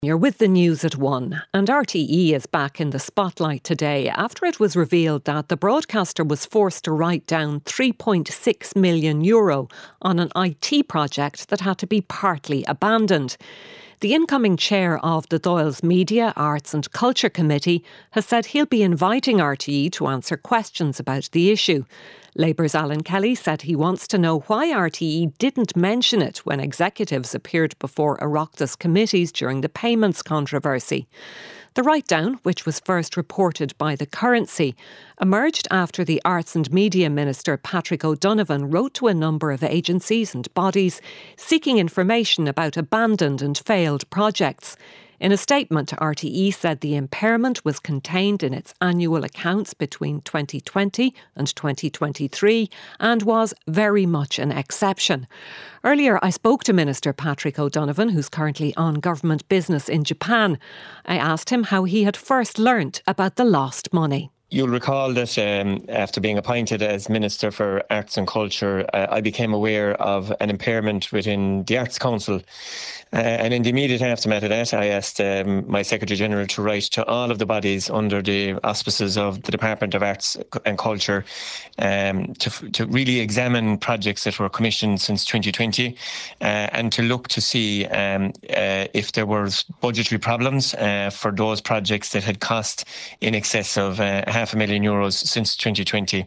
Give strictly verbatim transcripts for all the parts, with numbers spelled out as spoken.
You're with the news at one, and R T E is back in the spotlight today after it was revealed that the broadcaster was forced to write down three point six million euro on an I T project that had to be partly abandoned. The incoming chair of the Dáil's Media, Arts and Culture Committee has said he'll be inviting R T E to answer questions about the issue. Labour's Alan Kelly said he wants to know why R T E didn't mention it when executives appeared before Oireachtas committees during the payments controversy. The write-down, which was first reported by The Currency, emerged after the Arts and Media Minister Patrick O'Donovan wrote to a number of agencies and bodies seeking information about abandoned and failed projects. In a statement, R T E said the impairment was contained in its annual accounts between twenty twenty and twenty twenty-three and was very much an exception. Earlier, I spoke to Minister Patrick O'Donovan, who's currently on government business in Japan. I asked him how he had first learnt about the lost money. You'll recall that um, after being appointed as Minister for Arts and Culture, uh, I became aware of an impairment within the Arts Council. Uh, and in the immediate aftermath of that, I asked um, my Secretary-General to write to all of the bodies under the auspices of the Department of Arts and Culture um, to, to really examine projects that were commissioned since twenty twenty uh, and to look to see um, uh, if there were budgetary problems uh, for those projects that had cost in excess of uh, half a million euros since twenty twenty.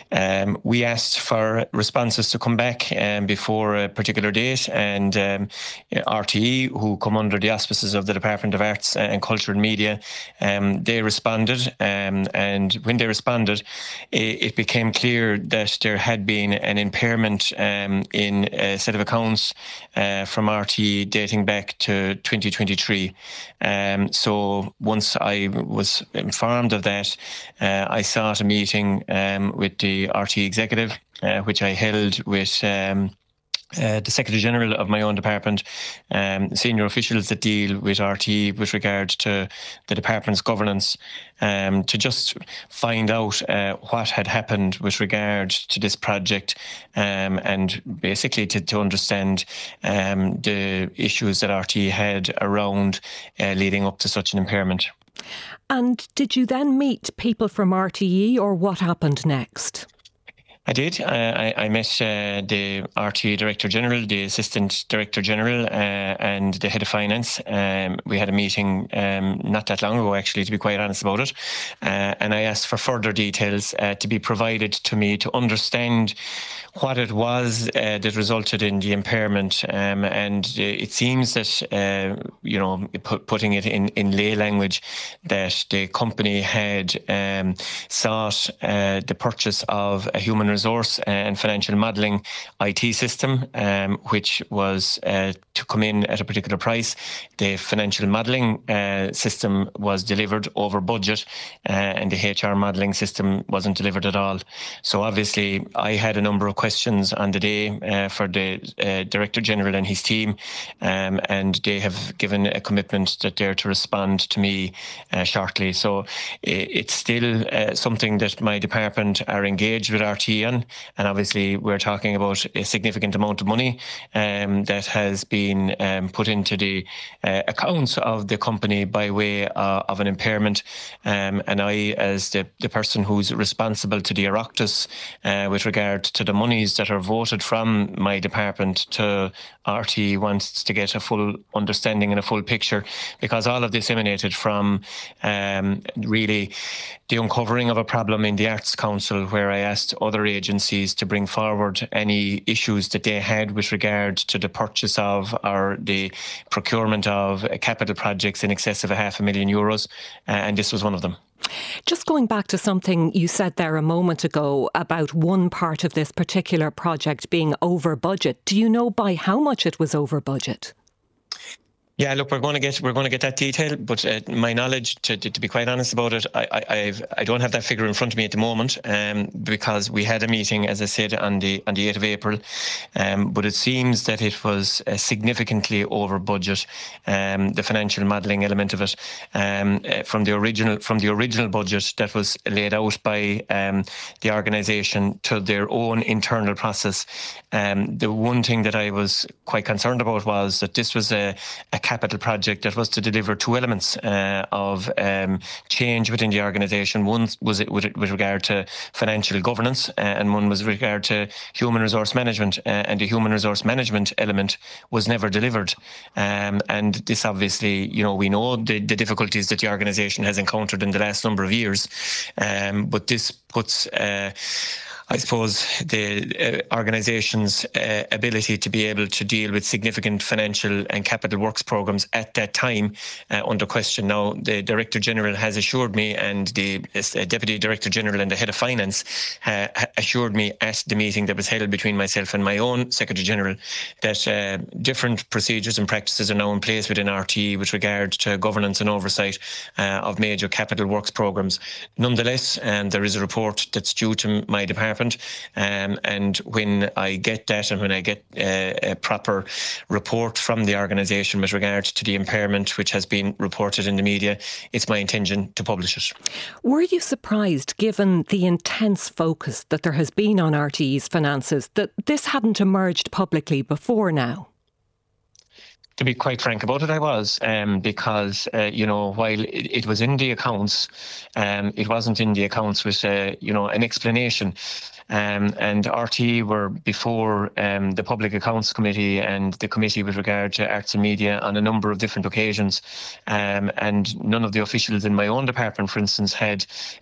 Um, we asked for responses to come back um, before a particular date, and um, R T E, who come under the auspices of the Department of Arts and Culture and Media, um, they responded, um, and when they responded, it, it became clear that there had been an impairment um, in a set of accounts uh, from R T E dating back to twenty twenty-three. Um, so once I was informed of that, Uh, I sought a meeting um, with the R T E executive, uh, which I held with um, uh, the Secretary-General of my own department, um, senior officials that deal with R T E with regard to the department's governance, um, to just find out uh, what had happened with regard to this project, um, and basically to, to understand um, the issues that R T E had around uh, leading up to such an impairment. And did you then meet people from R T E, or what happened next? I did. Uh, I, I met uh, the R T E Director General, the Assistant Director General, uh, and the Head of Finance. Um, we had a meeting um, not that long ago, actually, to be quite honest about it. Uh, and I asked for further details uh, to be provided to me to understand what it was uh, that resulted in the impairment. Um, and uh, it seems that, uh, you know, put, putting it in, in lay language, that the company had um, sought uh, the purchase of a human resource and financial modelling I T system, um, which was uh, to come in at a particular price. The financial modelling uh, system was delivered over budget, uh, and the H R modelling system wasn't delivered at all. So obviously I had a number of questions on the day uh, for the uh, Director General and his team, um, and they have given a commitment that they're to respond to me uh, shortly. So it's still uh, something that my department are engaged with R T E on, and obviously we're talking about a significant amount of money um, that has been um, put into the uh, accounts of the company by way uh, of an impairment, um, and I, as the, the person who's responsible to the Oireachtas uh, with regard to the monies that are voted from my department to R T E, wants to get a full understanding and a full picture, because all of this emanated from um, really the uncovering of a problem in the Arts Council, where I asked other agencies to bring forward any issues that they had with regard to the purchase of or the procurement of capital projects in excess of a half a million euros, uh, and this was one of them. Just going back to something you said there a moment ago about one part of this particular project being over budget. Do you know by how much it was over budget? Yeah, look, we're going to get we're going to get that detail, but uh, my knowledge, to, to to be quite honest about it, I I I've, I don't have that figure in front of me at the moment, um, because we had a meeting, as I said, on the on the eighth of April, um, but it seems that it was uh, significantly over budget, um, the financial modelling element of it, um, uh, from the original from the original budget that was laid out by um, the organisation to their own internal process. Um, the one thing that I was quite concerned about was that this was a, a capital project that was to deliver two elements uh, of um, change within the organisation. One was it with, with regard to financial governance, uh, and one was with regard to human resource management. Uh, and the human resource management element was never delivered. Um, and this obviously, you know, we know the, the difficulties that the organisation has encountered in the last number of years. Um, but this puts uh, I suppose, the uh, organisation's uh, ability to be able to deal with significant financial and capital works programmes at that time uh, under question. Now, the Director General has assured me, and the uh, Deputy Director General and the Head of Finance uh, assured me at the meeting that was held between myself and my own Secretary General that uh, different procedures and practices are now in place within R T E with regard to governance and oversight uh, of major capital works programmes. Nonetheless, um, there is a report that's due to my department. Um, and when I get that, and when I get uh, a proper report from the organisation with regard to the impairment which has been reported in the media, it's my intention to publish it. Were you surprised, given the intense focus that there has been on R T E's finances, that this hadn't emerged publicly before now? To be quite frank about it, I was, um, because, uh, you know, while it, it was in the accounts, um, it wasn't in the accounts with, uh, you know, an explanation. Um, and R T E were before um, the Public Accounts Committee and the Committee with regard to Arts and Media on a number of different occasions. Um, and none of the officials in my own department, for instance, had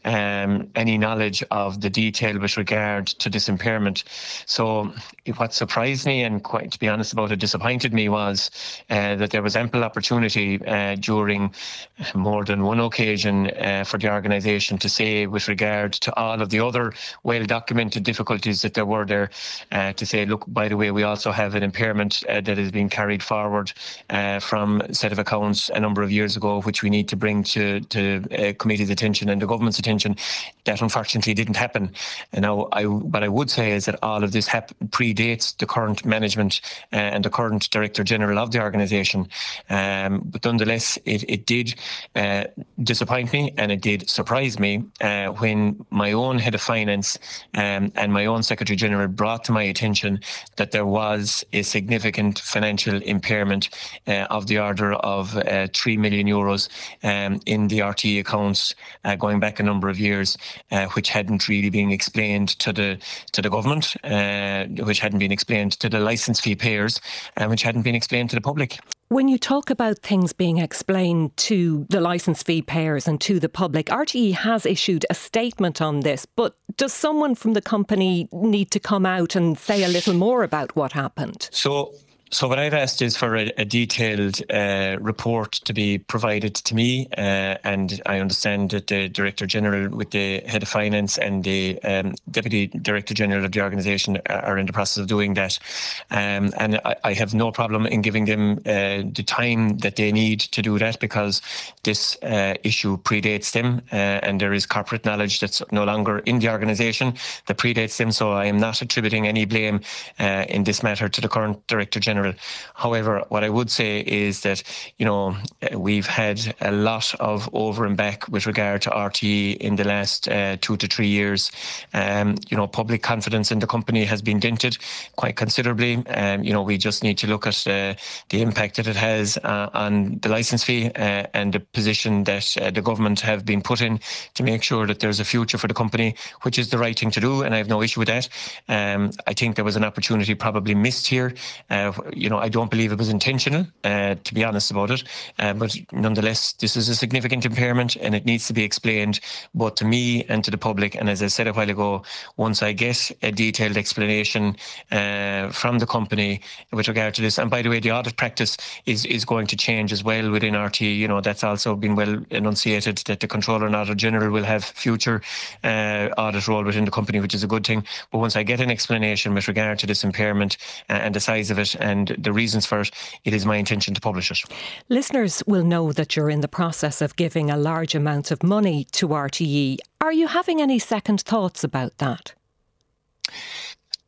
um, any knowledge of the detail with regard to this impairment. So what surprised me, and quite to be honest about it, disappointed me, was uh, that there was ample opportunity uh, during more than one occasion uh, for the organisation to say, with regard to all of the other well-documented difficulties that there were there, uh, to say, look, by the way, we also have an impairment uh, that is being carried forward uh, from a set of accounts a number of years ago, which we need to bring to, to uh, committee's attention and the government's attention. That unfortunately didn't happen. And now, I, what I would say is that all of this hap- predates the current management uh, and the current Director General of the organisation. Um, but nonetheless, it, it did uh, disappoint me, and it did surprise me uh, when my own Head of Finance um, and my own Secretary General brought to my attention that there was a significant financial impairment uh, of the order of uh, three million euros um, in the R T E accounts uh, going back a number of years, uh, which hadn't really been explained to the to the government, uh, which hadn't been explained to the licence fee payers, and which hadn't been explained to the public. When you talk about things being explained to the licence fee payers and to the public, R T E has issued a statement on this, but does someone from the company need to come out and say a little more about what happened? So So what I've asked is for a, a detailed uh, report to be provided to me, uh, and I understand that the Director General with the Head of Finance and the um, Deputy Director General of the organisation are in the process of doing that. Um, and I, I have no problem in giving them uh, the time that they need to do that, because this uh, issue predates them, uh, and there is corporate knowledge that's no longer in the organisation that predates them. So I am not attributing any blame uh, in this matter to the current Director General. However, what I would say is that, you know, we've had a lot of over and back with regard to R T E in the last uh, two to three years. Um, you know, public confidence in the company has been dented quite considerably. Um, you know, we just need to look at uh, the impact that it has uh, on the licence fee uh, and the position that uh, the government have been put in to make sure that there's a future for the company, which is the right thing to do, and I have no issue with that. Um, I think there was an opportunity probably missed here. Uh, You know, I don't believe it was intentional, uh, to be honest about it. Uh, but nonetheless, this is a significant impairment, and it needs to be explained both to me and to the public. And as I said a while ago, once I get a detailed explanation uh, from the company with regard to this, and by the way, the audit practice is, is going to change as well within R T E. You know, that's also been well enunciated, that the Controller and Auditor General will have future uh, audit role within the company, which is a good thing. But once I get an explanation with regard to this impairment uh, and the size of it and the reasons for it, it is my intention to publish it. Listeners will know that you're in the process of giving a large amount of money to R T E. Are you having any second thoughts about that?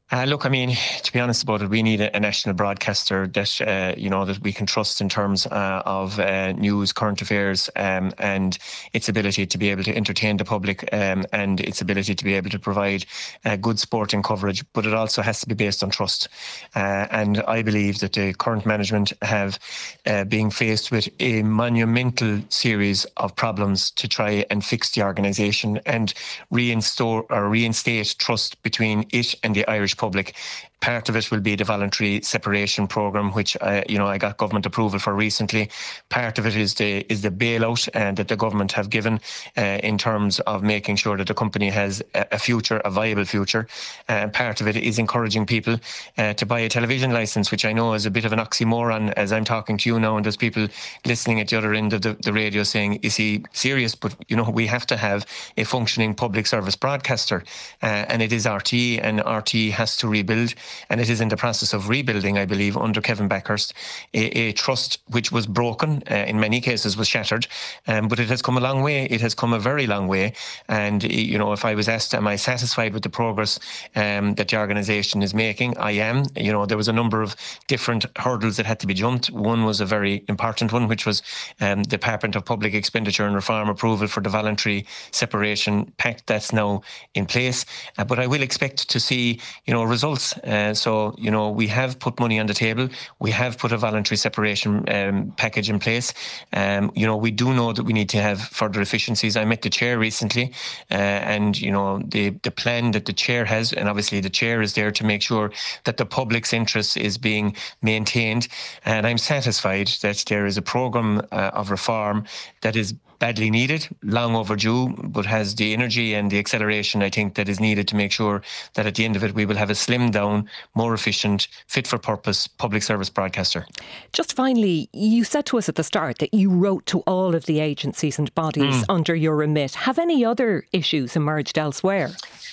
Uh, look, I mean, to be honest about it, we need a, a national broadcaster that uh, you know that we can trust in terms uh, of uh, news, current affairs, um, and its ability to be able to entertain the public, um, and its ability to be able to provide uh, good sporting coverage. But it also has to be based on trust. Uh, and I believe that the current management have uh, been faced with a monumental series of problems to try and fix the organisation and reinstore or reinstate trust between it and the Irish public. Part of it will be the voluntary separation programme, which uh, you know I got government approval for recently. Part of it is the is the bailout uh, that the government have given uh, in terms of making sure that the company has a, a future, a viable future. Uh, part of it is encouraging people uh, to buy a television licence, which I know is a bit of an oxymoron as I'm talking to you now, and there's people listening at the other end of the, the radio saying, "Is he serious?" But you know we have to have a functioning public service broadcaster, uh, and it is R T E, and R T E has to rebuild. And it is in the process of rebuilding, I believe, under Kevin Backhurst, a, a trust which was broken, uh, in many cases was shattered, um, but it has come a long way. It has come a very long way. And, you know, if I was asked, am I satisfied with the progress um, that the organisation is making? I am. You know, there was a number of different hurdles that had to be jumped. One was a very important one, which was um, the Department of Public Expenditure and Reform approval for the voluntary separation pact that's now in place. Uh, but I will expect to see, you know, results. Uh, so, you know, we have put money on the table. We have put a voluntary separation um, package in place. Um, you know, we do know that we need to have further efficiencies. I met the chair recently uh, and, you know, the, the plan that the chair has, and obviously the chair is there to make sure that the public's interest is being maintained. And I'm satisfied that there is a programme uh, of reform that is badly needed, long overdue, but has the energy and the acceleration, I think, that is needed to make sure that at the end of it, we will have a slimmed down, more efficient, fit for purpose public service broadcaster. Just finally, you said to us at the start that you wrote to all of the agencies and bodies mm. under your remit. Have any other issues emerged elsewhere?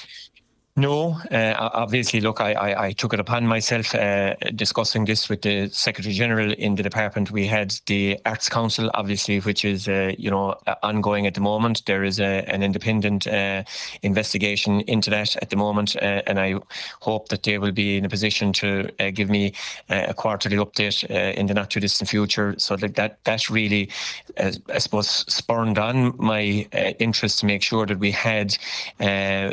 No, uh, obviously, look, I, I, I took it upon myself uh, discussing this with the Secretary-General in the department. We had the Arts Council, obviously, which is, uh, you know, ongoing at the moment. There is a, an independent uh, investigation into that at the moment, uh, and I hope that they will be in a position to uh, give me uh, a quarterly update uh, in the not-too-distant future. So that that, that really, uh, I suppose, spurred on my uh, interest to make sure that we had uh,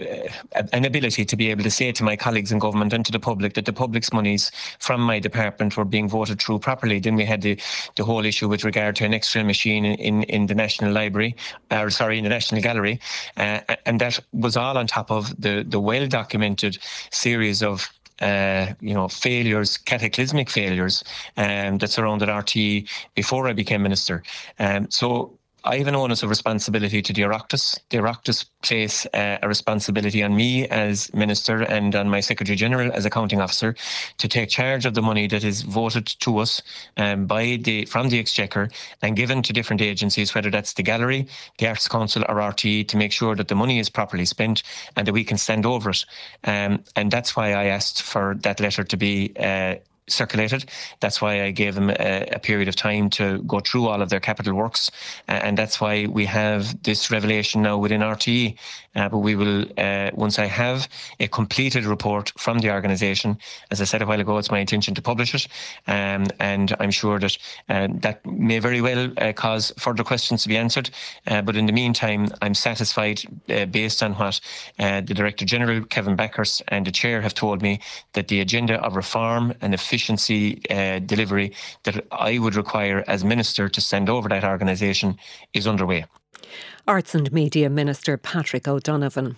an ability to be able to say to my colleagues in government and to the public that the public's monies from my department were being voted through properly. Then we had the, the whole issue with regard to an X-ray machine in, in, in the National Library, or sorry, in the National Gallery. Uh, and that was all on top of the, the well-documented series of Uh, you know, failures, cataclysmic failures um, that surrounded R T E before I became minister. Um, so I have an onus of responsibility to the Oireachtas. The Oireachtas place uh, a responsibility on me as Minister and on my Secretary-General as Accounting Officer to take charge of the money that is voted to us um, by the from the Exchequer and given to different agencies, whether that's the Gallery, the Arts Council or R T E, to make sure that the money is properly spent and that we can stand over it. Um, and that's why I asked for that letter to be uh, circulated. That's why I gave them a, a period of time to go through all of their capital works, uh, and that's why we have this revelation now within R T E. Uh, but we will, uh, once I have a completed report from the organisation, as I said a while ago, it's my intention to publish it, um, and I'm sure that uh, that may very well uh, cause further questions to be answered. Uh, but in the meantime, I'm satisfied, uh, based on what uh, the Director General, Kevin Backhurst, and the Chair have told me, that the agenda of reform and efficiency uh, delivery that I would require as Minister to send over that organisation is underway. Arts and Media Minister Patrick O'Donovan.